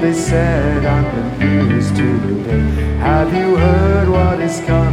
they said, I'm confused to the day. Have you heard what is coming?